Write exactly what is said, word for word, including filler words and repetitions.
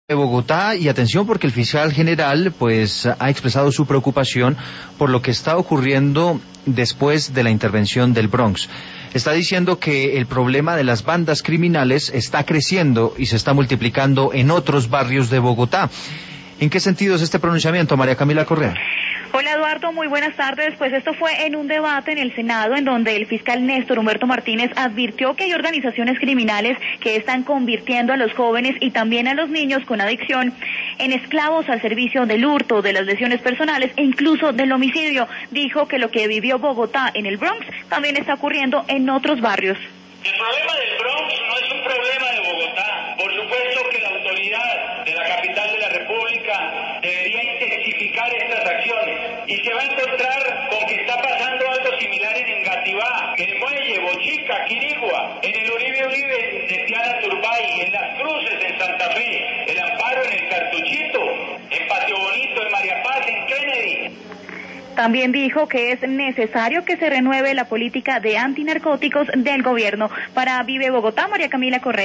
de Bogotá, y atención porque el fiscal general pues ha expresado su preocupación por lo que está ocurriendo después de la intervención del Bronx. Está diciendo que el problema de las bandas criminales está creciendo y se está multiplicando en otros barrios de Bogotá. ¿En qué sentido es este pronunciamiento, María Camila Correa? Hola Eduardo, muy buenas tardes. Pues esto fue en un debate en el Senado en donde el fiscal Néstor Humberto Martínez advirtió que hay organizaciones criminales que están convirtiendo a los jóvenes y también a los niños con adicción en esclavos al servicio del hurto, de las lesiones personales e incluso del homicidio. Dijo que lo que vivió Bogotá en el Bronx también está ocurriendo en otros barrios. El problema del Bronx no es un problema de Bogotá. Por supuesto que la autoridad de la capital de la República debería intensificar estas acciones y se va a encontrar con que está pasando algo similar en Engativá, en el Muelle, Bochica, Quirigua, en el Uribe Uribe de Tiana Turbay, en Las Cruces, en Santa Fe, el Amparo en el Cartuchito, en Patio Bonito, en María Paz, en Kennedy. También dijo que es necesario que se renueve la política de antinarcóticos del gobierno. Para Vive Bogotá, María Camila Correa.